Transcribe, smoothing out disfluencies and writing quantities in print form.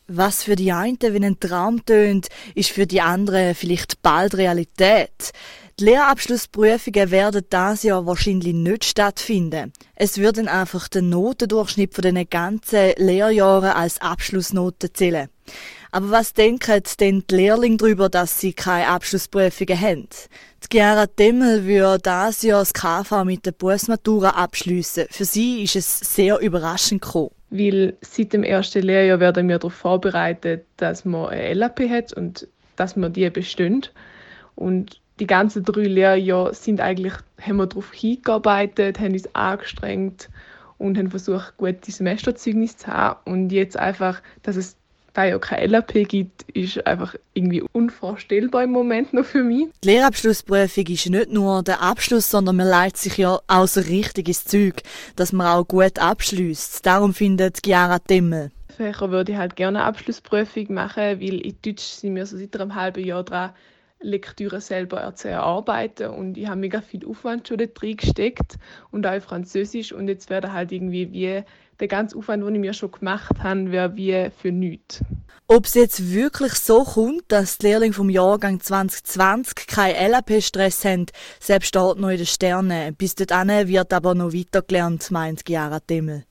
Was für die einen wie ein Traum tönt, ist für die anderen vielleicht bald Realität. Die Lehrabschlussprüfungen werden dieses Jahr wahrscheinlich nicht stattfinden. Es wird dann einfach der Notendurchschnitt von den ganzen Lehrjahren als Abschlussnoten zählen. Aber was denken denn die Lehrlinge darüber, dass sie keine Abschlussprüfungen haben? Die Chiara Demmel würde dieses Jahr das KV mit der Berufsmatura abschliessen. Für sie ist es sehr überraschend gekommen. Weil seit dem ersten Lehrjahr werden wir darauf vorbereitet, dass man eine LAP hat und dass wir die bestehen. Und die ganzen 3 Lehrjahre haben wir darauf hingearbeitet, haben uns angestrengt und haben versucht, gute Semesterzeugnisse zu haben. Und jetzt einfach, dass es da ja keine LAP gibt, ist einfach irgendwie unvorstellbar im Moment noch für mich. Die Lehrabschlussprüfung ist nicht nur der Abschluss, sondern man leitet sich ja auch so richtig ins Zeug, dass man auch gut abschliesst. Darum findet Chiara Demmel. Fächer würde ich halt gerne eine Abschlussprüfung machen, weil in Deutsch sind wir so seit einem halben Jahr dran, Lektüre selber zu erarbeiten und ich habe mega viel Aufwand schon dort reingesteckt und auch in Französisch und jetzt wäre halt irgendwie wie der ganze Aufwand, den ich mir schon gemacht habe, wäre wie für nichts. Ob es jetzt wirklich so kommt, dass die Lehrlinge vom Jahrgang 2020 keinen LAP-Stress haben, selbst steht noch in den Sternen. Bis dahin wird aber noch weitergelernt, meint Chiara Demmel.